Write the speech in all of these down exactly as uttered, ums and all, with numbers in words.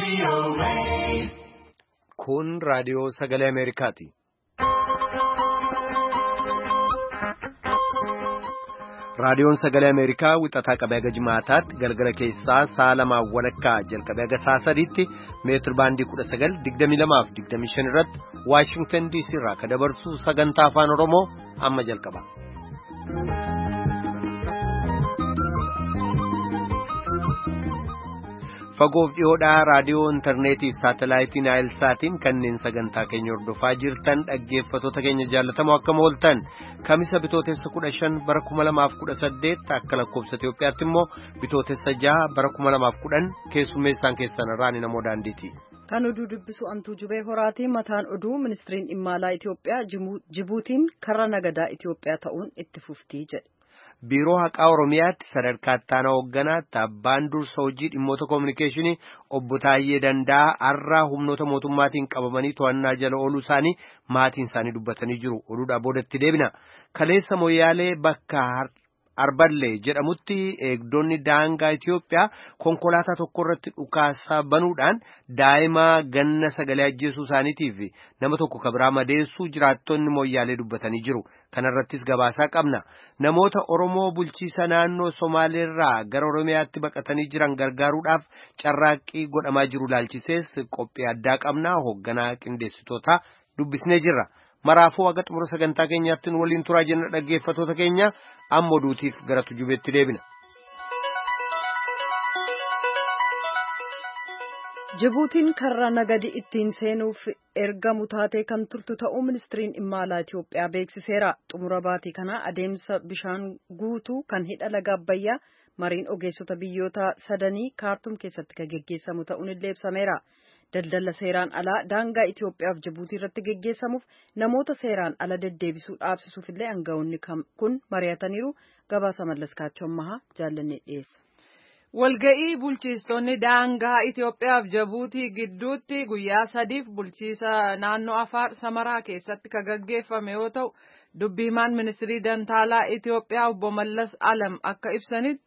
Kun raadiyoo sagalee Ameerikaati. Raadiyoon sagalee Ameerikaa wixataa qabee haga jimaataatti galgala keessaa sa'a lamaa walakkaa jalqabee haga sa'a sadiitti meetir baandii kudha sagal digdamii lamaa fi digdamii shan irratti Waashingtan D C irraa kan dabarsu sagantaa afaan Oromoo amma jalqaba. Fagoof dhiyoodhaa raadiyoo intarneetii fi saatalaayitii Naayilsaatiin kanneen sagantaa keenya hordofaa jirtan dhaggeeffattoota keenya jaallatamoo akkam ooltan kamisa bitootessa kudha shan bara kuma lamaaf kudha saddeet akka lakkoofsa Itoophiyaatti immoo bitootessa jaha bara kuma lamaaf kudhan keessummeessaan keessan irraan namoo daandiiti. Kan oduu dubbisu Antuu Jubee Horaatii mataan oduu ministiriin dhimma alaa Itoophiyaa Jibuutiin karra nagadaa Itoophiyaa ta'uun itti fuftii jedhe. Biiroo haqaa Oromiyaatti sadarkaa ittaanaa hoogganaatti abbaan dursa hojii dhimmoota koominikeeshinii obbo Taayyee Danda'a har'aa humnoota mootummaatiin qabamanii to'annaa jala ooluu isaanii maatiin isaanii dubbatanii jiru. Oduudhaa boodatti deebina. Kaleessa Moyyaalee bakka Arballee jedhamutti eegdonni daangaa Itoophiyaa konkolaataa tokko irratti dhukaasa banuudhaan daa'ima ganna sagalee ajjeesuu isaaniitiif nama tokko kabiraa madeessuu jiraattonni Moyyaalee dubbatanii jiru. Kanarrattis gabaasaa qabna. Namoota Oromoo bulchiisa naannoo Somaaleerraa gara Oromiyaatti baqatanii jiran gargaaruudhaaf carraaqqii godhamaa jiru ilaalchisees qophii addaa qabna. Hoogganaa qindeessitoota dubbisnee jirra. Maraafuu haga xumura sagantaa keenyaatti nu waliin turaa jenna dhaggeeffattoota keenya amma oduutiif gara tujubeetti deebina. Jibuutiin karra nagadi ittiin seenuuf ergamu taatee kan turtu ta'uu ministiriin dhimma alaa Itoophiyaa beeksiseera. Xumura baatii kana adeemsa bishaan guutuu kan hidha laga Abbayyaa mariin ogeessota biyyoota sadanii kaartum keessatti kan geggeessamu ta'uun illee ibsameera. Daldala seeraan alaa daangaa Itoophiyaa fi Jibuutii irratti geggeessamuuf namoota seeraan ala deddeebisuu dhaabsisuuf illee aangawoonni kun mari'ataniiru. Gabaasa Mallaskaachoo Ammahaa jaallannee dhiyeessa. Walga'ii bulchiistonni daangaa Itoophiyaa fi Jibuutii gidduutti guyyaa sadiif bulchiisa naannoo Afaar Samaraa keessatti kan gaggeeffame yoo ta'u dubbii himaan ministirii dantaalaa Itoophiyaa obbo Mallas Alam akka ibsanitti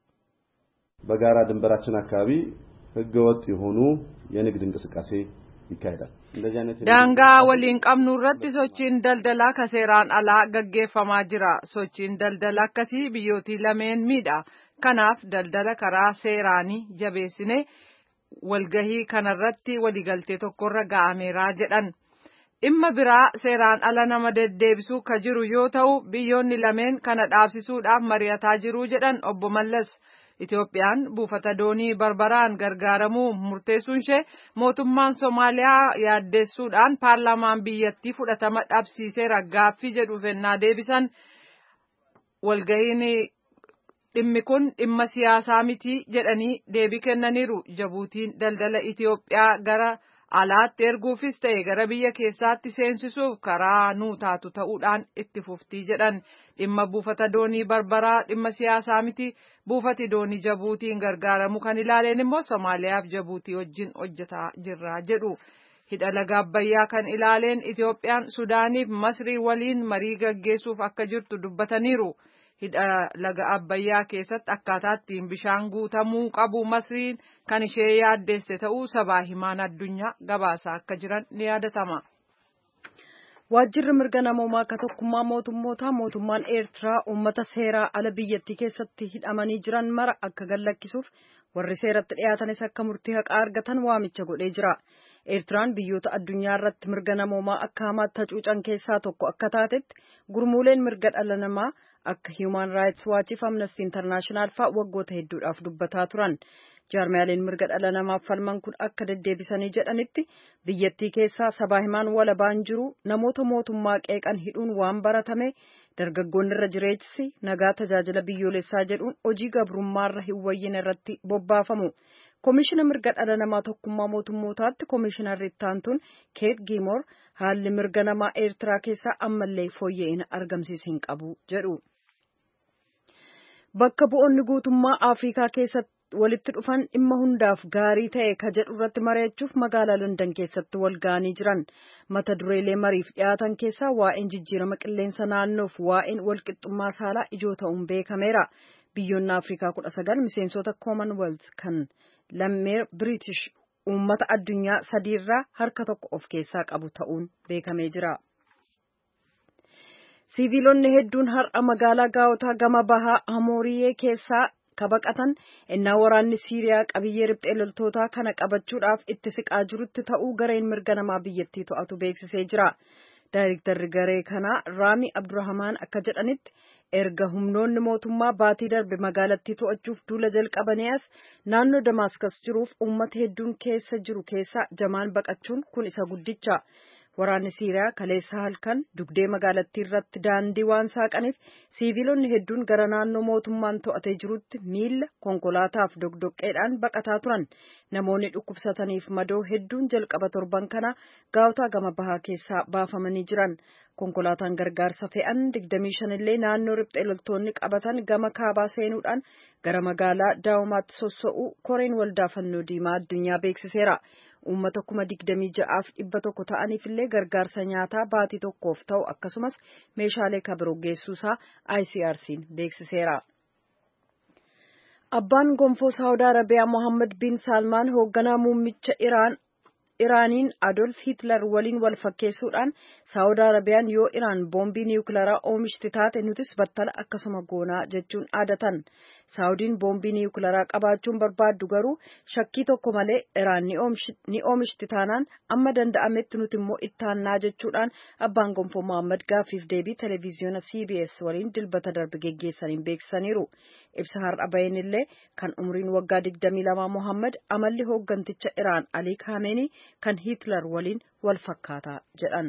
በጋራ ድንበራችን አካባቢ ህገወጥ የሆኑ የንግድ እንቅስቃሴ ይካሄዳል። እንደዚህ አይነት daangaa waliin qabnu irratti sochiin daldalaa ka seeraan alaa gaggeeffamaa jira. Sochiin daldala akkasii biyyootii lameen miidha. Kanaaf daldala karaa seeraanii jabeessine walgahii kanarratti waligaltee tokkorra ga'ameera jedhan. Dhimma biraa seeraan ala nama deddeebisuu ka jiru yoo ta'u biyyoonni lameen kana dhaabsisuudhaaf mari'ataa jiru jedhan obbo Mallas. Itoophiyaan buufata doonii barbaraan gargaaramuu murteessuun ishee mootummaan Somaaliyaa yaaddeessuudhaan paarlaamaan biyyattii fudhatama dhabsiiseera gaaffii jedhuuf ennaa deebisan walgahiin dhimmi kun dhimma siyaasaa miti jedhanii deebii kennaniiru. Jibuutiin daldala Itoophiyaa gara alaatti erguufis ta'e gara biyya keessaatti seensisuuf karaa nuu taatu ta'uudhaan itti fuftii jedhan. Dhimma buufata doonii barbaraa dhimma siyaasaa miti. Buufati doonii Jibuutiin gargaaramu kan ilaaleen immoo Somaaliyaa fi Jibuutii wajjin hojjetaa jirra jedhu. Hidha laga Abbayyaa kan ilaaleen Itoophiyaan Sudaaniif Masrii waliin marii gaggeessuuf akka jirtu dubbataniiru. Hidha laga Abbayyaa keessatti akkaataa ittiin bishaan guutamuu qabu Masriin kan ishee yaaddeesse ta'uu sabaa himaan addunyaa gabaasaa akka jiran ni yaadatama. Waajjirri mirga namoomaa akka tokkummaa mootummootaa mootummaan Eertiraa uummata seeraa ala biyyattii keessatti hidhamanii jiran mara akka gallakkisuuf warri seeratti dhiyaatanis akka murtii haqaa argatan waamicha godhee jira. Eertiraan biyyoota addunyaa irratti mirga namoomaa akka hamaatti hacuucan keessaa tokko akka taatetti gurmuuleen mirga dhala namaa akka Human Rights Watch fi Amnesty International fa'aa waggoota hedduudhaaf dubbataa turan. Jaarmiyaaleen mirga dhala namaaf falman kun akka deddeebisanii jedhanitti biyyattii keessaa sabaa himaan walabaan jiru namoota mootummaa qeeqan hidhuun waan baratame dargaggoonni irra jireessi nagaa tajaajila biyyoolessaa jedhuun hojii gabrummaarra hin wayyin irratti bobbaafamu. Koomishina mirga dhala namaa tokkummaa mootummootaatti koomishinarri ittaantuun Keet Giimoor haalli mirga namaa Eertiraa keessaa ammallee fooyya'ina argamsiis hin qabu jedhu. Bakka bu'oonni guutummaa Afrikaa keessatti walitti dhufan dhimma hundaaf gaarii ta'e ka jedhu irratti mari'achuuf magaalaa London keessatti wal ga'anii jiran. Mata dureelee mariif dhiyaatan keessaa waa'een jijjiirama qilleensa naannoof waa'een walqixxummaa saalaa ijoo ta'uun beekameera. Biyyoonni Afrikaa kudha sagal miseensota Commonwealth kan lammii British uummata addunyaa sadiirraa harka tokko of keessaa qabu ta'uun beekamee jira. Siviilonni hedduun har'a magaalaa Gaawota gama bahaa Hamooriyee keessaa kabaqatan innaa waraanni Siiriyaa qabiyyee riphxee loltootaa kana qabachuudhaaf itti siqaa jirutti ta'uu gareen mirga namaa biyyattii to'atu beeksisee jira. Daayirektarri garee kanaa Raami Abdurrahamaan akka jedhanitti erga humnoonni mootummaa baatii darbe magaalattii to'achuuf duula jalqabanii as naannoo Damaaskas jiruuf uummata hedduun keessa jiru keessaa jamaan baqachuun kun isa guddicha. Waraanni Siiriyaa kaleessa halkan dugdee magaalattii irratti daandii waan saaqaniif siiviilonni hedduun gara naannoo mootummaan to'atee jirutti miila konkolaataaf dogdoqqeedhaan baqataa turan. Namoonni dhukkubsataniif madoo hedduun jalqaba torban kana Gaawota gama bahaa keessaa baafamanii jiran. Konkolaataan gargaarsa fe'an digdamii shan illee naannoo riphxee loltoonni qabatan gama kaabaa seenuudhaan gara magaalaa Daawumaatti sossoo'uu koreen waldaa fannoo diimaa addunyaa beeksiseera. Uummata kuma digdamii ja'aaf dhibba tokko ta'aniif illee gargaarsa nyaataa baatii tokkoof ta'u akkasumas meeshaalee kabiroo geessuusaa I C R C'n beeksiseera. Abbaan gonfoo Saawudii Arabiyaa Mohammed bin Salmaan hoogganaa muummicha Iraan Iraaniin Adolf Hitler waliin wal fakkeessuudhaan Saawudii Arabiyaan yoo Iraan boombii niwukilaraa oomishti taate nutis battala akkasuma goonaa jechuun aadatan. Saawudiin boombii niwukilaraa qabaachuun barbaaddu garuu shakkii tokko malee Iraan ni oomishti taanaan amma danda'ametti nuti immoo ittaannaa jechuudhaan abbaan gonfoo Mohammed gaaffiif deebii televiziyoona C B S waliin dilbata darbe geggeessaniin beeksisaniiru. Ibsa har'a baheen illee kan umriin waggaa digdamii lamaa Mohammed amalli hoogganticha Iraan Alii Khamenei kan Hitler waliin wal fakkaataa jedhan.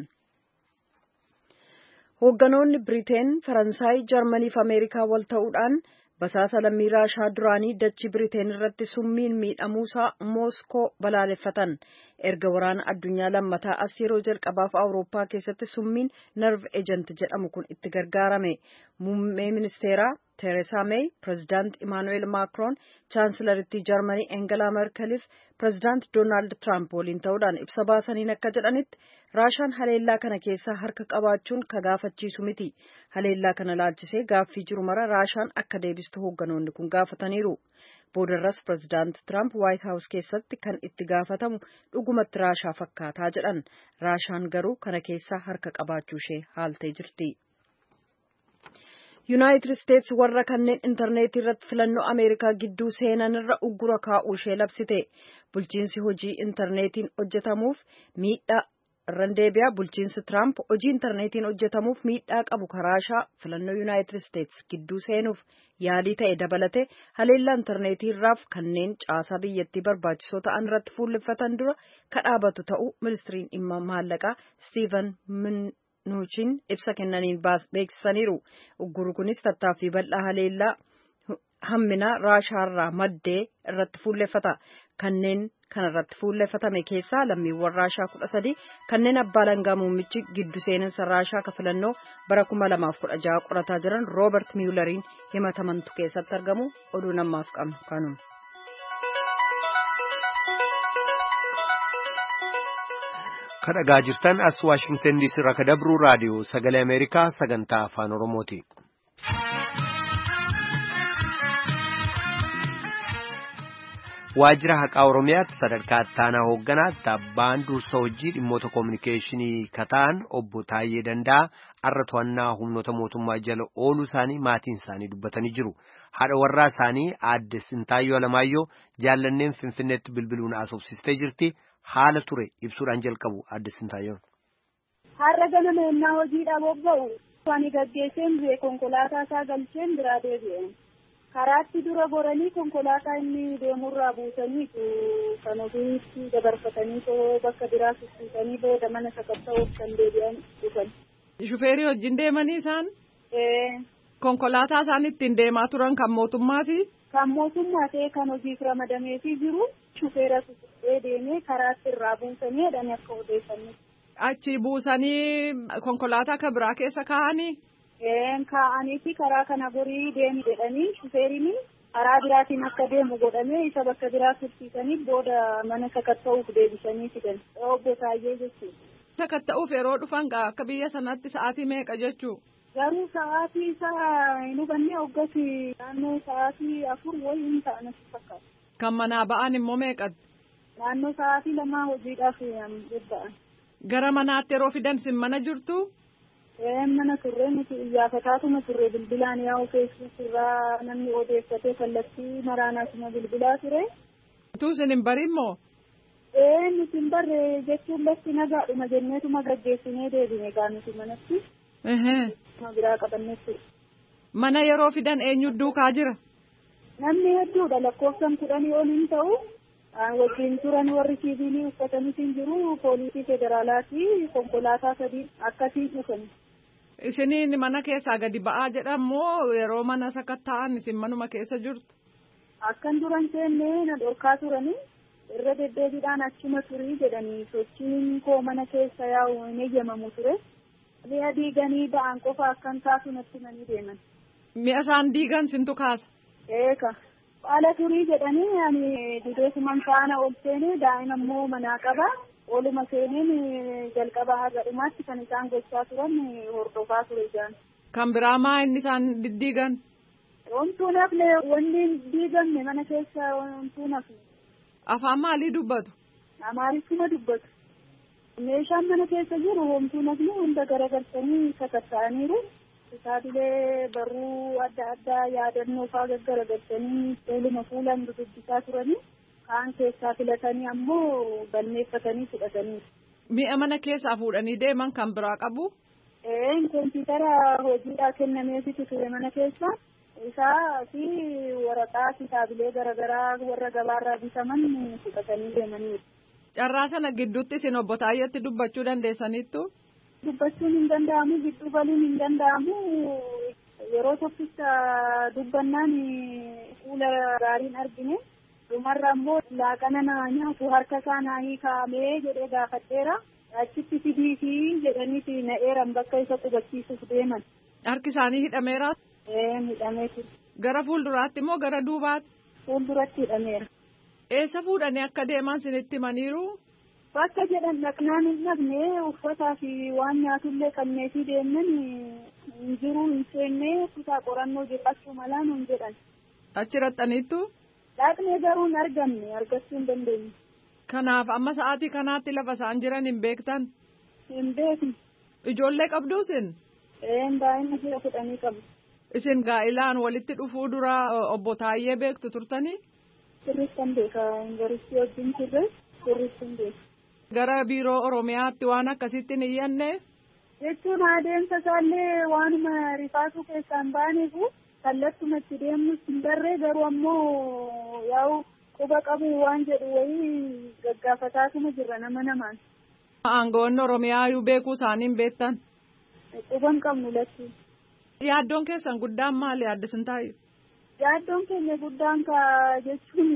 Hoogganoonni Biriteen, Faransaay, Jarmanii fi Ameerikaa wal ta'uudhaan basaasa lammii Raashaa duraanii dachii Biriteen irratti summiin miidhamuusaa Mooskoo balaaleffatan. Erga waraana addunyaa lammataa as yeroo jalqabaaf Awurooppaa keessatti summiin nerv ejent jedhamu kun itti gargaarame. Muummee ministeeraa Theresa May, Pireezidaant Imaanu'eel Maakroon, Chaansilarittii Jarmanii Angela Merkeliif Pireezidaant Doonaald Tiraamp waliin ta'uudhaan ibsa baasaniin akka jedhanitti Raashaan haleellaa kana keessaa harka qabaachuun ka gaafachiisu miti. Haleellaa kana laalchisee gaaffii jiru mara Raashaan akka deebistu hoogganoonni kun gaafataniiru. Boodarras Pireezidaant Tiraamp Waayit Haawus keessatti kan itti gaafatamu dhugumatti Raashaa fakkaataa jedhan. Raashaan garuu kana keessaa harka qabaachuu ishee haaltee jirti. Yuunaayitid Isteets warra kanneen intarneetii irratti filannoo Ameerikaa gidduu seenan irra uggura kaa'uu ishee labsite. Bulchiinsi hojii intarneetiin hojjetamuuf miidhaa irraan deebi'a. Bulchiinsi Tiraamp hojii intarneetiin hojjetamuuf miidhaa qabu Raashaa filannoo Yuunaayitid Isteets gidduu seenuuf yaalii ta'e dabalate haleellaa intarneetii irraaf kanneen caasaa biyyattii barbaachisoo ta'an irratti fuulleffatan dura ka dhaabatu ta'uu ministiriin dhimma maallaqaa Steven Mnuchin ibsa kennaniin beeksisaniiru. Uggurri kunis tattaaffii bal'aa haleellaa hamminaa Raashaarraa maddee irratti fuulleffata. Kanneen kana irratti fuulleffatame keessaa lammiiwwan Raashaa kudha sadii kanneen abbaa alangaa muummichi giddu seeninsa Raashaa ka filannoo bara kuma lamaaf kudha jaha qorataa jiran Roobert Miyulariin himatamantu keessatti argamu. Oduu namaaf qabnu kanuma. Kadhagaa jirtan as Waashingtan D C irraa kadabru raadiyoo sagalee Ameerikaa sagantaa afaan Oromooti. Waajjira haqaa Oromiyaatti sadarkaa ittaanaa hoogganaatti abbaan dursa hojii dhimmoota koominikeeshinii kataan obbo Taayyee Danda'a har'a to'annaa humnoota mootummaa jala ooluu isaanii maatiin isaanii dubbatanii jiru. Haadha warraa isaanii aadde Sintaayyoo Alamaayyoo jaallanneen Finfinneetti bilbiluun asoobsistee jirti. Haala ture ibsuudhaan jalqabu aadde Sintaayyoon. Har'a ganama ennaa hojiidhaaf bobba'u ani gaggeesseen bu'ee konkolaataa isaa galcheen biraa deebi'een. Karaatti dura goranii konkolaataa inni deemurraa buusanii kan ofiitti dabarfatanii too bakka biraa sussuutanii booda mana sakatta'uuf kan deebi'an dhufan. Shufeerii wajjin deemanii isaan? Ee. Konkolaataa isaan ittiin deemaa turan kan mootummaati? Kan mootummaa ta'e kan hojiif ramadameefii jiru shufeera sussuutee deemee karaatti irraa buusanii jedhanii akka odeeffannoo. Achi buusanii konkolaataa kan biraa keessa kaa'anii? Een kaa'aniiti karaa kana gorii deemi jedhanii shufeeriin karaa biraatiin akka deemu godhamee isa bakka biraa tursiisanii booda mana sakatta'uuf deebisanii fidan. Obbo Taayyee jechuudha. Sakatta'uuf yeroo dhufan akka biyya sanatti sa'aatii meeqa jechuu? Garuu sa'aatii isaa hin hubanne hoggasi naannoo sa'aatii afur wayii hin ta'an as fakkaata. Kan manaa ba'an immoo meeqatti? naannoo sa'aatii lamaa hojiidhaaf bobba'an. Gara manaatti yeroo fidan sin mana jirtu? Ee mana turre nuti iyyaafataatuma turre bilbilaan yaa'u feesbuuk irraa namni odeeffatee kallattii maraanaasuma bilbilaa ture. Utuu isin hin barin moo? Ee nuti hin barre jechuun lafti nagaadhuma jenneetuma gaggeessinee deebine gaa nuti manatti. Ma biraa qabanneetti. Mana yeroo fidan eenyu duukaa jira? Namni hedduudha lakkoofsan kudhanii ol hin ta'u. Wajjin turan warri siivilii uffatanii hin jiru poolisii federaalaa fi konkolaataa sadii akkasii dhufan. Isiniin mana keessaa gadi ba'aa jedhamoo yeroo mana sakatta'an isin manuma keessa jirtu? Akkan duran seennee na dhorkaa turanii irra deddeebiidhaan achuma turii jedhanii sochiin koo mana keessa yaa'u hin eeyyamamu ture. Mi'a diiganii ba'an qofa akkan kaasu natti himanii deeman. Mi'a isaan diigan sintu kaasa? Eeka. Haala turii jedhanii ani dideesuman faana ol seenee daa'ima immoo manaa qaba. Oluma seeneen jalqaba haga dhumaatti kan isaan gochaa turan hordofaa ture isaan. Kan biraa maa inni isaan diddiigan? Wantuu nafne wanni diigamne mana keessa wantuu nafne. Afaan maalii dubbatu? Amaariffuma dubbatu. Meeshaan mana keessa jiru wantuu nafne hunda garagalchanii sakatta'aniiru. Kitaabilee barruu adda addaa yaadannoo fa'aa gaggaragalchanii fuuluma fuulaan dubbisaa turanii kaan keessaa filatanii ammoo galmeeffatanii fudhatanii. Mi'a mana keessaa fuudhanii deeman kan biraa qabu? Ee kompiitara hojiidhaa kennameefitu ture mana keessa. Isaa fi waraqaa kitaabilee garaagaraa warra gabaarraa bitaman fudhatanii deemanii. Carraa sana gidduutti isin obbo Taayyeetti dubbachuu dandeessaniittu? Dubbachuun hin danda'amu gidduu galuun hin danda'amu yeroo tokkicha dubbannaan fuula gaariin argine dhumarra immoo laaqana naa nyaatu harka isaa naa hiikaamee jedhee gaafadheera achitti fidiitii jedhaniiti na eeran bakka isa qubachiisuuf deeman. Harki isaanii hidhameera? Ee hidhamee ture. Gara fuulduraatti moo gara duubaatti? Fuulduratti hidhameera. Eessa fuudhanii akka deeman sinitti himaniiru? Bakka jedhan dhaqnaan hin dhabne uffataa fi waan nyaatullee qabneetii deeman hin jiru hin seenne kutaa qorannoo jedhachuu malaa nun jedhan. Achi raxxaniittu? Dhaqnee garuu hin argamne argachuu hin dandeenye. Kanaaf amma sa'aatii kanaatti lafa isaan jiran hin beektan? Hin beekne. Ijoollee qabduu isin? Ee daa'ima jira kudhanii qabu. Isin gaa'ilaan walitti dhufuu dura obbo Taayyee beektu turtanii? Sirriitti hin beeka yuunivarsiitii wajjin turre sirriitti hin beeka. Gara biiroo Oromiyaatti waan akkasitti hin iyyanne? Jechuun adeemsa isaallee waanuma rifaasuu keessaan baaneefu kallattuma itti deemnus hin darree garuu ammoo yaa'u quba qabu waan jedhu wayii gaggaafataatuma jirra nama namaan. Aangoonni Oromiyaa iyyuu beekuu isaanii hin beektan? Quba hin qabnu latti. Yaaddoon keessan guddaan maali yaadda sin taa'e? Yaaddoon keenya guddaan ka jechuun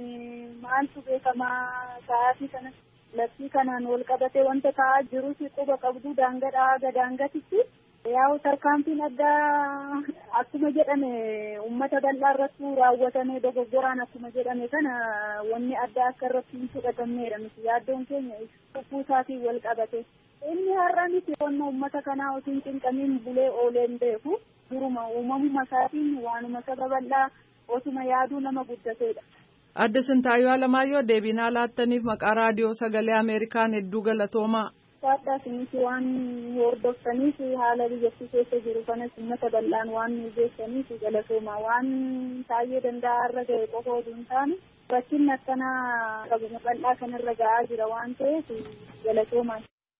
maaltu beekamaa sa'aatii kana. Laftii kanaan wal qabatee wanta ta'aa jirus quba qabdu daangadhaa haga daangatitti yaa'u tarkaanfiin addaa akkuma jedhame uummata bal'aa irratti raawwatame dogoggoraan akkuma jedhame kana wanni addaa akka irratti hin fudhatamneedha miti yaaddoon keenya kuusaatiin wal qabate inni har'a miti wanna uummata kanaa osoo hin cinqamiin bulee oolee hin beeku duruma uumamuma isaatiin waanuma saba bal'aa osuma yaaduu nama guddateedha. Adda Sintaayyoo Alamaayyoo deebinaa laattaniif maqaa raadiyoo sagalee Ameerikaan hedduu galatoomaa. Saadhaa isinis waan hordoftaniif haala biyyattii keessa jiru kanas uummata bal'aan waan nu geessaniif galatoomaa waan taa'ee danda'a irra ga'e qofa oduu hin taane rakkinni akkanaa qabuma bal'aa kanarra ga'aa jira waan ta'eef galatoomaa.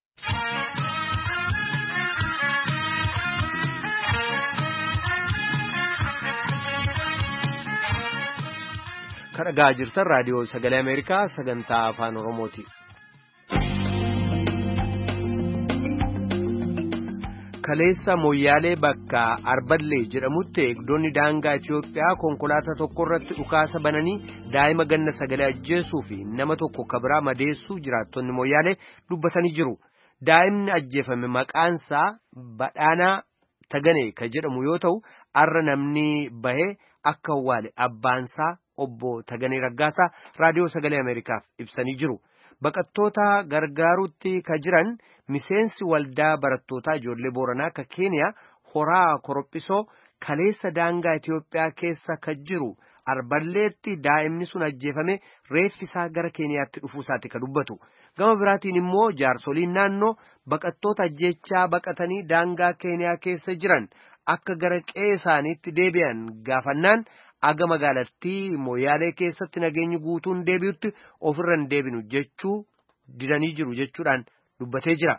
Kan dhagaa jirtan raadiyoo sagalee Ameerikaa sagantaa afaan Oromooti. Kaleessa Moyyaalee bakka Arballee jedhamutti eegdonni daangaa Itiyoophiyaa konkolaataa tokko irratti dhukaasa bananii daa'ima ganna sagalee ajjeesuu fi nama tokko kabiraa madeessuu jiraattonni Moyyaalee dubbatanii jiru. Daa'imni ajjeefame maqaansaa Badhaanaa Taganee kan jedhamu yoo ta'u arra namni bahee akka awwaale abbaansaa obbo Taganee Raggaasaa raadiyoo sagalee Ameerikaaf ibsanii jiru. Baqattoota gargaaruutti ka jiran miseensi waldaa barattootaa ijoollee Booranaa ka Keeniyaa horaa korophisoo kaleessa daangaa Itiyoophiyaa keessa ka jiru Arballeetti daa'imni sun ajjeefame reeffi isaa gara Keeniyaatti dhufuusaati kan dubbatu. Gama biraatiin immoo jaarsoliin naannoo baqattoota ajjeechaa baqatanii daangaa Keeniyaa keessa jiran akka gara qe'ee isaaniitti deebi'an gaafannaan aga magaalattii Moyaalee keessatti nageenyi guutuun deebi'utti ofirra hin deebinu jechuu didanii jiru jechuudhaan dubbatee jira.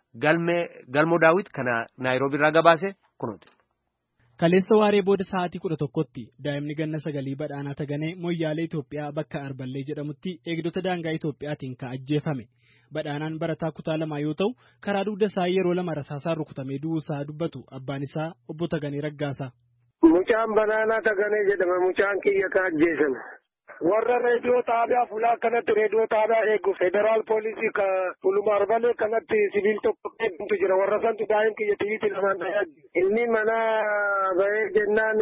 Galmoo Daawit kana Naayiroobii irraa gabaase kunuuti. Kaleessa waaree booda sa'aatii kudha tokkotti daa'imni ganna sagalii badhaanaa Taganee Moyyaalee Itoophiyaa bakka Arballee jedhamutti eegdota daangaa Itoophiyaatiin kan ajjeefame. Badhaanaan barataa kutaa lamaa yoo ta'u karaa dugda isaa yeroo lama rasaasaan rukutamee du'uu isaa dubbatu abbaan isaa obbo Taganee Raggaasaa. Mucaan Badhaanaa Taganee jedhama. Mucaan kiyya ka ajjeesame. Warra reediyoo xaabiyaa fulaa kanatti reediyoo xaabiyaa eegu federaal poolisii ka fuluma Arbalee kanatti sibiil tokko eegutu jira. Warra santu daa'im kiyya tiyyiti lamaan ta'ee inni mana bahee jennaan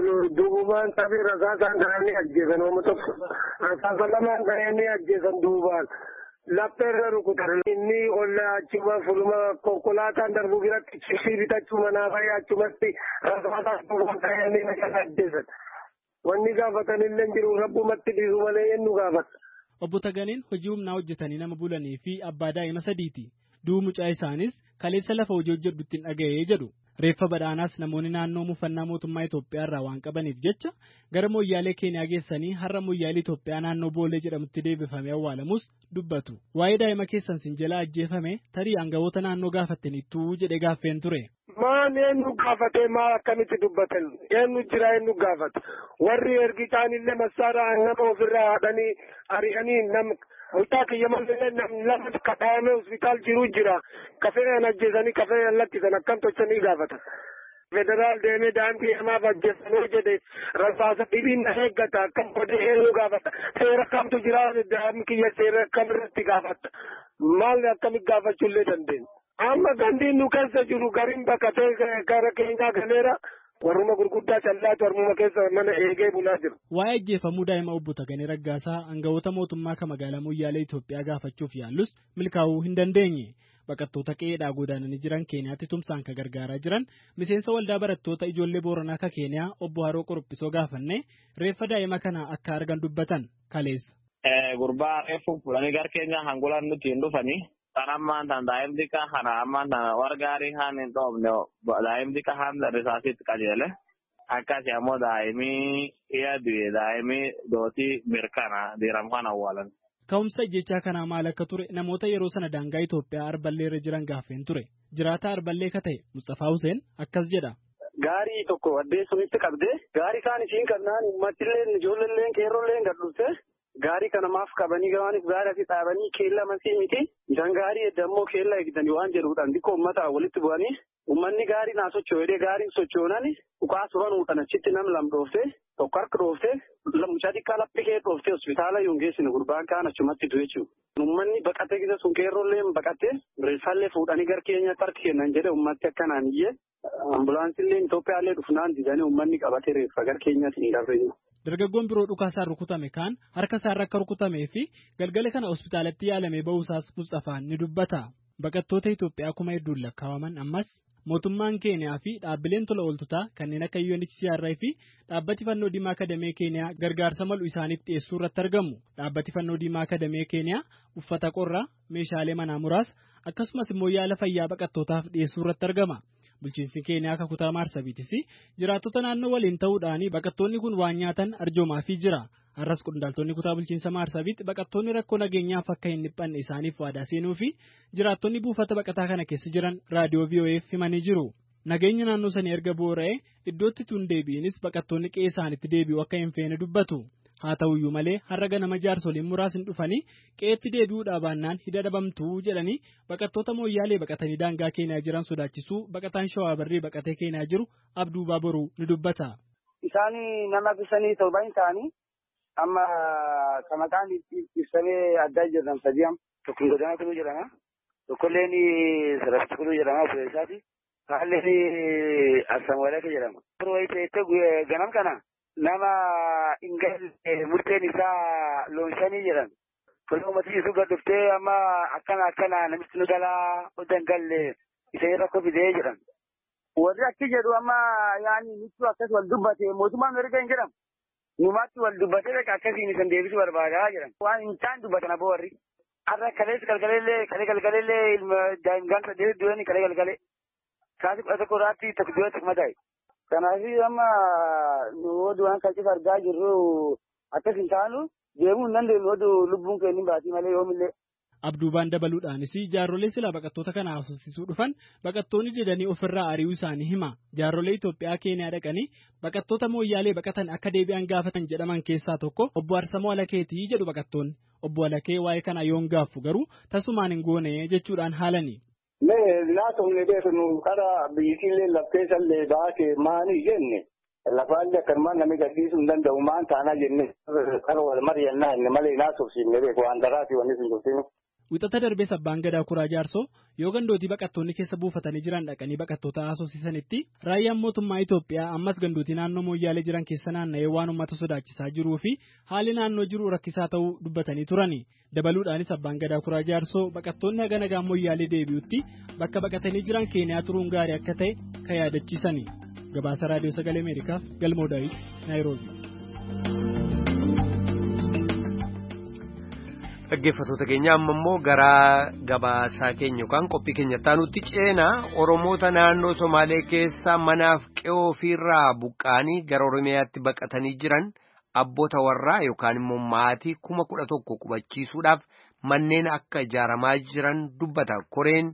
duubaan sabii rasaasaan ta'anii ajjeesan. Oomu tokko rasaasa lamaan ta'anii ajjeesan duubaan. Lappeerra rukutan inni olla achuma fuluma konkolaataan darbu biratti cishii bitachuu manaa bahee achumatti rasaasaan duubaan ta'anii ajjeesan. Wanni gaafatan illee jiru rabbumatti dhiisu malee eenyu gaafata. Obbo Taganeen hojii humnaa hojjetanii nama bulanii fi abbaa daa'ima sadiiti. Du'uu mucaa isaanis kaleessa lafa hojii hojjedhutti hin dhaga'ee jedhu. Reeffa badhaanaas namoonni naannoo muufannaa mootummaa Itoophiyaa irraa waan qabaniif jecha gara Moyyaalee Keeniyaa geessanii har'a Moyyaalee Itoophiyaa naannoo Boolee jedhamutti deebifamee awwaalamus dubbatu. Waa'ee daa'ima keessan sin jala ajjeefame tarii aangawoota naannoo gaafattaniittuu jedhee gaaffeen ture. Maan eenyu gaafatee maal akkamitti dubbatan eenyu jira eenyu gaafata warri ergitaan illee massaara nama ofirraa haadhanii ari'anii nama mucaa kiyya malee namni lama kadhaame hospitaal jiru jira kafee ajjeesanii kafee lakkisan akkam tochanii gaafata. Federaal deemee daandii hamaaf ajjeessanoo jedhe rasaasa dhibiin na eeggata akkam godhee eenyu gaafata seera kamtu jira daa'imni kiyya seera kamirratti gaafata maal akkamitti gaafachuullee dandeenya. Amma gandiin nu keessa jiru gariin bakkatee gara keenyaa galeera warruma gurguddaa callaatu warruma keessa mana eegee bulaa jiru. Waa'ee ajjeefamuu daa'ima obbo Taganee Raggaasaa aangawoota mootummaa kan magaalaa Moyyaalee Itoophiyaa gaafachuuf yaallus milkaa'uu hin dandeenye. Baqattoota qe'eedhaa godaananii jiran Keeniyaatti tumsaan kan gargaaraa jiran miseensa waldaa barattoota ijoollee Booranaa ka Keeniyaa obbo Haroo Qorophisoo gaafanne reeffa daa'ima kana akka argan dubbatan kaleessa. Gurbaa reeffu fuudhanii gara keenyaa hangulaan nuti hin dhufanii. Tanammaan tan daa'imni ka kana ammaan tan wargaarii haan hin dhoofne daa'imni ka haan risaasitti qajeele akkasii ammoo daa'imii dhiya du'e daa'imii dootii mirkana diiram kan awwaalan. Ka'umsa jechaa kanaa maal akka ture namoota yeroo sana daangaa Itoophiyaa Arballee irra jiran gaaffeen ture. Jiraataa Arballee ka ta'e Mustafaa Huseen akkas jedha. Gaarii tokko waddee sunitti qabdee gaarii kaan isiin kannaan uummattillee ijoolleen qeerrolleen gad dhufte. Gaarii kana maaf qabanii gamaaniif gaarii asii dhaabanii keella masii miti. Isaan gaarii edda ammoo keella eegdanii waan jedhuudhaan xiqqoo uummataa walitti bu'anii uummanni gaarii naa socho'ee gaariin socho'uunani dhukaa suran uutan achitti nam lam dhoofte tokko harka dhoofte mucaa xiqqaa laphee kee dhoofte hospitaala yoon geessine gurbaan kaan achumatti du'e jechuudha. Uummanni baqatee gisa sun qeerrolleen baqattee reeffallee fuudhanii gara keenyatti harki kennan jedhe uummatti akkanaan iyyee ambulaansillee Itoophiyaallee dhufnaan didanii uummanni qabatee reeffa gara keenyatti hin darbeenya. Dargaggoon biroo dhukaasaan rukutame kaan harka isaarra akka rukutamee fi galgala kana hospitaalatti yaalamee ba'uusaas Mustafaan ni dubbata. Baqattoota Itoophiyaa kuma hedduun lakkaa'aman ammas mootummaan Keeniyaa fi dhaabbileen tola ooltotaa kanneen akka U N H C R fi dhaabbati fannoo diimaa kadamee Keeniyaa gargaarsa malu isaaniif dhiyeessuu irratti argamu. Dhaabbati fannoo diimaa kadamee Keeniyaa uffata qorraa, meeshaalee manaa muraasa akkasumas immoo yaala fayyaa baqattootaaf dhiyeessuu irratti argama. Bulchiinsi Keeniyaa akka kutaa Maarsabiitis jiraattota naannoo waliin ta'uudhaan baqattoonni kun waan nyaatan arjoomaafii jira. Har'as qondaaltonni kutaa bulchiinsa Maarsabiitti baqattoonni rakkoo nageenyaaf akka hin dhiphanne isaaniif waadaa seenuu fi jiraattonni buufata baqataa kana keessa jiran raadiyoo V O F himanii jiru. Nageenya naannoo sanii erga boora'ee iddootti tun deebi'inis baqattoonni qe'ee isaanitti deebi'uu akka hin feene dubbatu. Haa ta'uyyuu malee har'a ganama jaarsoliin muraasni dhufanii qe'eetti deebi'uudhaa baannaan hidha dhabamtuu jedhanii baqattoota Moyyaalee baqatanii daangaa Keeniyaa jiran sodaachisuu baqataan Shawaa Barree baqatee Keeniyaa jiru Abduu Baaboruu ni dubbata. Isaan nama bisanii torban isaanii amma kan maqaan ibsamee addaa jiran sadi'am tokko godina kuluu jedhama tokkolleen sarafti kuluu jedhama obbo Isaati kaalleen Assamwalaa jedhama. Yeroo ganam kana. Nama ingal murteen isaa loonshanii jedhan. Tole uummatni isu gad dhuftee amma akkana akkana namichi nu galaa odan galle isa rakkoo fidee jedhan. Warri akki jedhu amma yaani nitu akkas wal dubbate mootummaan erga hin jedhamu. numatti wal dubbatee akka akkasiin isan deebisuu barbaadaa jiran waan hin taane dubbatan aboo warri har'a kalees galgaleellee kalee galgaleellee ilma daa'imman saddeet du'anii kalee galgalee kaasii kudha tokko irratti tokko du'ee tokko madaa'e kanaaf amma nu oduu waan kan cisa argaa jirru akkas hin taanu deemuu hin dandeenyu oduu lubbuun keenya hin baatii malee yoomillee. Abduubaan dabaluudhaanis jaarrolee silaa baqattoota kana haasofsiisuu dhufan baqattoonni jedhanii ofirraa ari'uu isaanii hima. Jaarrolee Itoophiyaa Keeniyaa dhaqanii baqattoota mooyyaalee baqatan akka deebi'an gaafatan jedhaman keessaa tokko obbo Arsamoo Alakeetii jedhu baqattoonni. Obbo Alakee waa'ee kana yoon gaaffu garuu tasumaan hin goone jechuudhaan haalani. Mee laatofne beeknu karaa biyyittiillee lafteessallee baate maanii jenne lafaallee akkanumaan namni gadhiisuu hin danda'u maan taanaa jenne karaa wal mari'annaa inni malee naasofsiifne beeku waan daraati wanni sun jirtinu. Wixata darbee Abbaan Gadaa Kuraa Jaarsoo yoo gandootii baqattoonni keessa buufatanii jiran dhaqanii baqattoota haasofsiisanitti raayyaan mootummaa Itoophiyaa ammas gandootii naannoo mooyyaalee jiran keessa naanna'ee waan uummata sodaachisaa jiruu fi haalli naannoo jiru rakkisaa ta'uu dubbatanii turani. Dabaluudhaanis Abbaan Gadaa Kuraa Jaarsoo baqattoonni haga nagaan mooyyaalee deebi'utti bakka baqatanii jiran Keeniyaa turuun gaarii akka ta'e kan yaadachiisani. Gabaasa Raadiyoo Sagalee Ameerikaaf Galmoo Daawit, Naayiroobii. Dhaggeeffattoota keenya amma immoo gara gabaasaa keenya yookaan qophii keenya taanutti ceenaa Oromoota naannoo Somaalee keessa manaaf qe'oo ofiirraa buqqaanii gara Oromiyaatti baqatanii jiran abboota warraa yookaan immoo maatii kuma kudha tokko qubachiisuudhaaf manneen akka ijaaramaa jiran dubbata. Koreen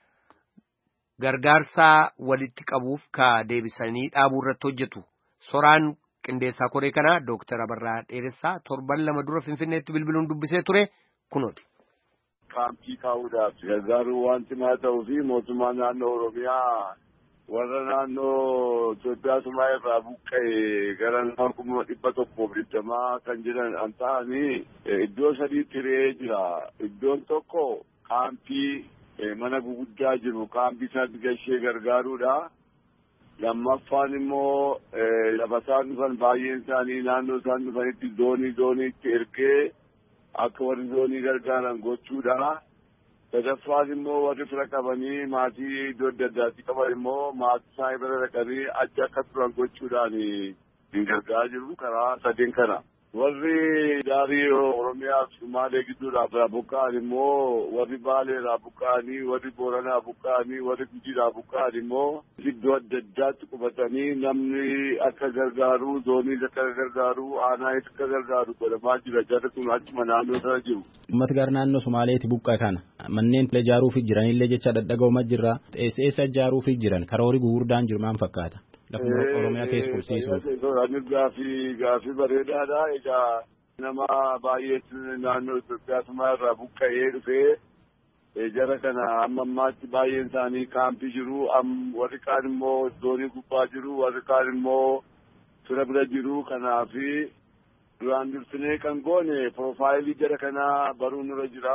gargaarsaa walitti qabuuf ka deebisanii dhaabuu irratti hojjetu. Soraan qindeessaa koree kanaa Dooktar Abarraa Dheeressaa torban lama dura Finfinneetti bilbiluun dubbisee ture kunooti. Kaampii kaa'uudhaaf gargaaruu wanti maa ta'uu fi mootummaa naannoo Oromiyaa warra naannoo Itoophiyaa Sumaa irraa buqqa'e gara nama kuma dhibba tokkoof digdamaa kan jiran an ta'anii iddoo sadiitti hiree jira. Iddoon tokko kaampii mana guguddaa jiru kaampii isaatti gashee gargaaruudha. Lammaffaan immoo lafa isaan dhufan baay'een isaanii naannoo isaan dhufanitti zoonii zooniitti ergee akka warri zoonii gargaaran gochuudha. Sadaffaan immoo warri fira qabanii maatii iddoo adda addaatti qaban immoo maatii isaanii bira dhaqanii achi akka turan gochuudhaan hin gargaaraa jiru karaa sadeen kana. Warri daarii Oromiyaa fi Sumaalee gidduudhaa buqqa'an immoo warri Baaleedhaa buqqa'anii warri Booranaa buqqa'anii warri Gujiidhaa buqqa'an immoo iddoo adda addaatti qubatanii namni akka gargaaru zooniis akka gargaaru aanaayis akka gargaaru godhamaa jira. Jarri kun achuma naannoo sana jiru. Uummata gara naannoo Sumaaleetti buqqa'e kana manneen ijaaruuf jiranillee jecha dadhaga'umaa jirra. Eessa ijaaruuf jiran karoorri gurguddaan jiru maal fakkaata? Lafuma Oromiyaa keessa qubsiisuuf. Gaafii gaafii bareedaadha. Egaa nama baay'eetu naannoo Itoophiyaa Sumaa irraa buqqa'ee dhufee jara kana amma ammaatti baay'een isaanii kaampii jiru. Warri kaan immoo zoonii gubbaa jiru. Warri kaan immoo fira bira jiru. Kanaafi duraan dursinee kan goone piroofaayilii jara kanaa baruun irra jira.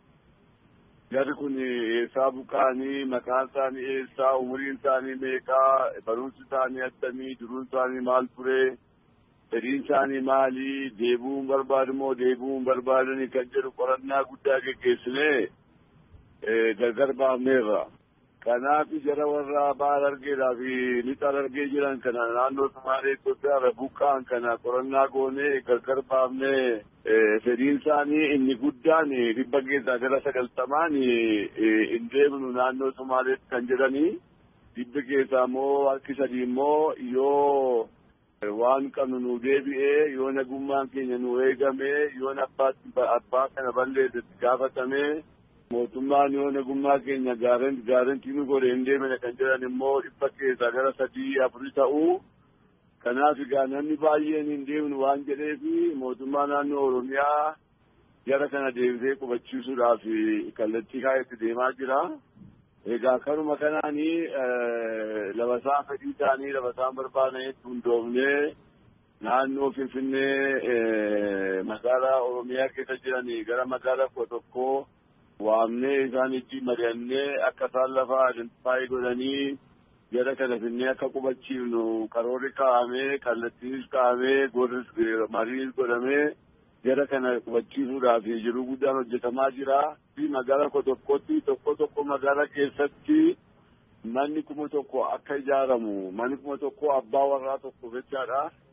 Jarri kun eessaa buqqa'anii maqaan isaanii eessaa umuriin isaanii meeqaa barumsi isaanii attamii jiruun isaanii maal ture fedhiin isaanii maali deebi'uun barbaadu moo deebi'uun barbaadanii kan jedhu qorannaa guddaa geggeessinee gargar baafneerra. Kanaaf jara warra baal argeedhaa fi lixaan argee jiran kana naannoo Sumaalee Itoophiyaa irra buqqa'an kana qorannaa goonee gargar baafnee fedhiin isaanii inni guddaan dhibba keessaa gara sagaltamaan hin deemnu naannoo Sumaaleetti kan jedhanii dhibba keessaa immoo harki sadii immoo yoo waan qabnu nu deebi'ee yoo nagummaan keenya nu eegamee yoo abbaa kana balleessetti gaafatamee mootummaan yoo nagummaa keenya gaarantii nu godhe hin deemne kan jedhan immoo dhibba keessaa gara sadii afurii ta'uu. Kanaaf egaa namni baay'een hin deemnu waan jedheefi mootummaa naannoo Oromiyaa jara kana deebisee qubachiisuudhaaf kallattii kaa'etti deemaa jira. Egaa karuma kanaanii lafa isaan fedhii isaanii lafa isaan barbaadanitti hundoofnee naannoo Finfinnee magaalaa Oromiyaa keessa jiranii gara magaalaa kudha tokkoo waamnee isaanitti mari'annee akka isaan lafa identifaayi godhanii jara kana finnee akka qubachiifnu karoorri kaa'amee kallattiinis kaa'amee gorris mariis godhamee jara kana qubachiisuudhaaf jiruu guddaan hojjetamaa jira. Magaalaa kudha tokkotti tokko tokko magaalaa keessatti manni kuma tokko akka ijaaramu manni kuma tokko abbaa warraa tokko jechaadha.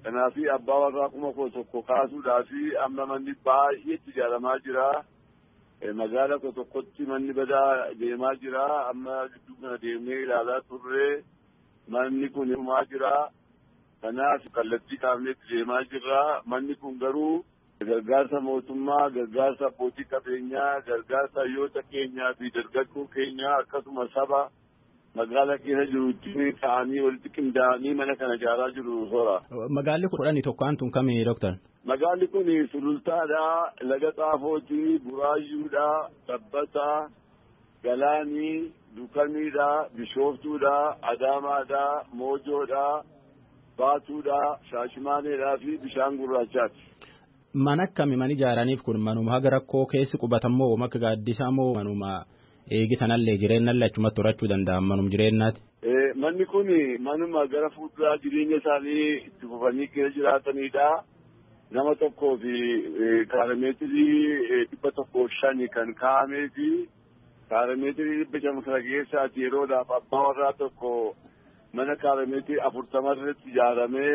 Kanaaf abbaa warraa kuma koo tokko kaasuudhaa fi amma manni baay'eetti ijaaramaa jira. Magaala koo tokkotti manni badaa deemaa jira. Amma gidduu kana deemnee ilaalaa turre manni kun himaa jira. Kanaaf kallattii kaafneetti deemaa jirra. Manni kun garuu gargaarsa mootummaa, gargaarsa abbootii qabeenyaa, gargaarsa hayyoota keenyaa fi dargaggoo keenyaa akkasuma saba magaala keessa jirutti ta'anii walitti qindaa'anii mana kana ijaaraa jiru soora. Magaalli kudhanii tokkoon tun kami doktar? Magaalli kun Sulultaadha, Laga Xaafooti, Buraayyuudha, Sabbataa, Galaanii, Dukamiidha, Bishooftuudha, Adaamaadha, Moojoodha, Baatuudha, Shaashimaaneedhaa fi Bishaan Gurraachaati. Mana akkami man ijaaraniif kun manuma haga rakkoo keessi qubatamoo makka gaaddisaa moo manuma eegisanallee jireenyallee achumatti horachuu danda'an manum jireenyaati? Manni kun manuma gara fuulduraa jireenya isaanii itti fufanii keessa jiraatanidha. Nama tokkoo fi kaarameetirii dhibba tokkoo shani kan kaa'amee fi kaarameetirii dhibba shan kana keessaati yeroodhaaf abbaa warraa tokko mana kaarameetirii afurtama irratti ijaaramee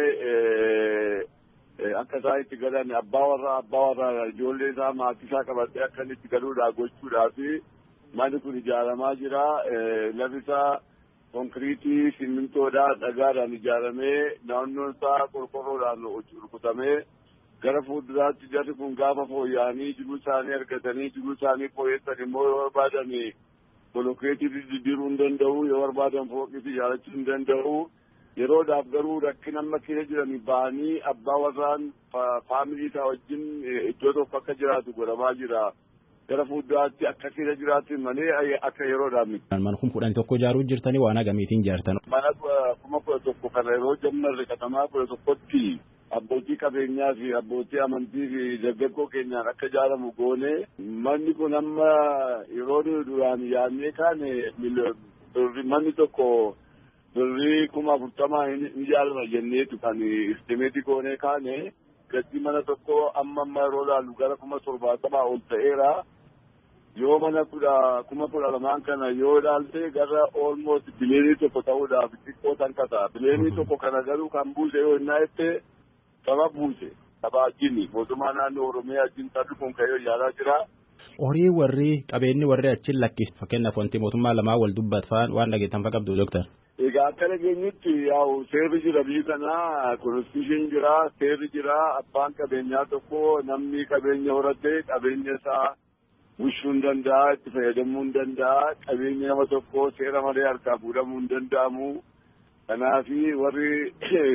akka isaan itti galan abbaa warraa abbaa warraa ijoollee isaa maatii isaa qabatee akka inni itti galuudhaa gochuudhaaf manni kun ijaaramaa jira. Lafi isaa konkiriitii simmintoodhaa dhagaadhaan ijaaramee naannoon isaa qorqorroodhaan rukutamee gara fuulduraatti jarri kun gaafa fooyya'anii jiruu isaanii argatanii jiruu isaanii fooyyessan immoo yoo barbaadan bolokeetii diddiiruu hin danda'u, yoo barbaadan fooqii ijaarachuu hin danda'u. Yeroodhaaf garuu rakkina amma keessa jiranii ba'anii abbaa warraan faamilii isaa wajjin iddoo tokko akka jiraatu godhamaa jira. Gara fuulduraatti akka keessa jiraatu malee akka yeroodhaaf miti. Mana kuma kudhanii tokko ijaaruu jirtanii waan agamiitiin ijaartan? Mana kuma kudha tokko kana yeroo jammarre katamaa kudha tokkotti abbootii qabeenyaa fi abbootii amantii fi dargaggoo keenyaan akka ijaaramu goone manni kun amma yeroo duraan yaadnee kaane manni tokko birrii kuma afurtamaa hin ijaarama jenneetu kan istimeetii goonee kaane gatii mana tokko amma amma yeroo laallu gara kuma torbaatamaa ol ta'eera. Yoo mana kudha kuma kudha lamaan kana yoo ilaalte gara almost bileenii tokko ta'uudhaaf xiqqoo tankata. Bileenii tokko kana garuu kan buuse yoo innaa jette saba buuse. Saba ajjini mootummaa naannoo Oromiyaa ajjin sabni kun ka'ee ijaaraa jira. Horii warri qabeenyi warri achiin lakkis fakkeenyaaf wanti mootummaa lamaa wal dubbatan waan dhageettan fa qabdu doktar. Egaa akka dhageenyutti yaa'u seerri jira biyyi kanaa konstitushiin jira seerri jira abbaan qabeenyaa tokko namni qabeenya horate qabeenya isaa bushuu hin danda'a itti fayyadamuu hin danda'a qabeenya nama tokko seera malee harkaa fuudhamuu hin danda'amu. Kanaafi warri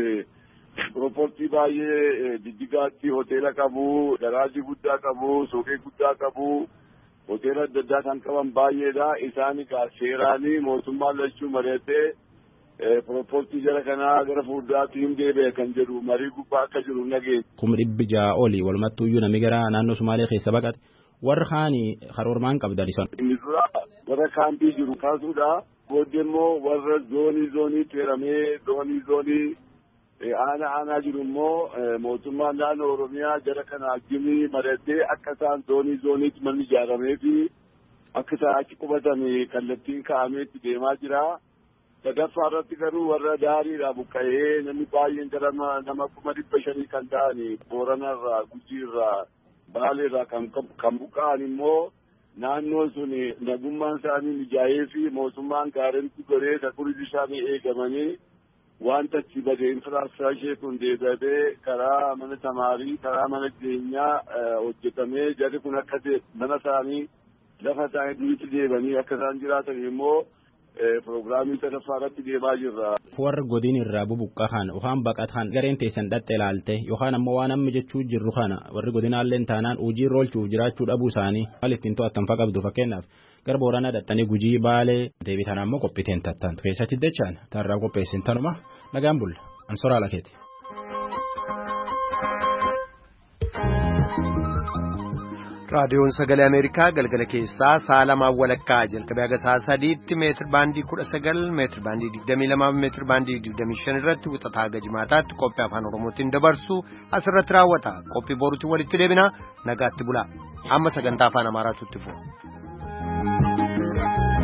pirooportii baay'ee jijjigaatti hoteela qabu, garaajii guddaa qabu, suuqii guddaa qabu. Hoteela adda addaa kan qaban baay'eedha. Isaan egaa seeraanii mootummaan lachuu mari'atee pirooportii jara kanaa gara fuulduraatti hin deebi'e kan jedhu marii gubbaa akka jiru nageenya. Kuma dhibbi ja'a oli walumattuuyyuu namni gara naannoo Sumaalee keessa baqate warra kaanii karoormaan qabdan isaan. Inni dura warra kaampii jiru kaasuudha. Booddee immoo warra zoonii zoonii tuuramee zoonii zoonii aanaa aanaa jiru immoo mootummaan naannoo Oromiyaa jara kana ajjimii mari'atee akka isaan zoonii zooniitti manni ijaaramee fi akka isaan achi qubatame kallattiin kaa'ameetti deemaa jira. Sadaffaa irratti garuu warra daariidhaa buqqa'ee namni baay'een gara nama kuma dhibba shanii kan ta'ani Booranarraa, Gujiirraa, Baaleerraa kan buqqa'an immoo naannoon sun nagummaan isaanii mijaa'ee fi mootummaan gaariitti godhee sakurii isaanii eegamanii wanta achi bade infiraastiraakcharii kun deebi'ee karaa mana tamaarii karaa mana jireenyaa hojjetamee jarri kun akka mana isaanii lafa isaanii duriitti deebanii akka isaan jiraatan immoo Proogiraamii sadaffaa irratti deemaa jirra. Warra godin irraa bubuqqa'an yookaan baqatan gareen teessan dhatte ilaalte yookaan ammoo waan amma jechuu jirru kana warri godinaallee taanaan hojii irra oolchuuf jiraachuu dhabuu isaanii maal ittiin to'attan fa qabdu fakkeenyaaf gara Booranaa dhattanii Gujii Baalee deebitan ammoo qophiiteen tattan keessatti dachaan tarraa qopheessin tanuma nagaan bulla ansoraa lakeeti. raadiyoon sagalee ameerikaa galgala keessaa sa'a lamaan walakkaa jalqabee haga sa'a sadiitti meetir baandii kudha sagal meetir baandii digdamii lamaa meetir baandii digdamii shan irratti wixataa haga jimaataatti qophii afaan oromootiin dabarsu asirratti raawwata qophii boruutti walitti deebina nagaatti bulaa amma sagantaa afaan amaaraatu itti fufa.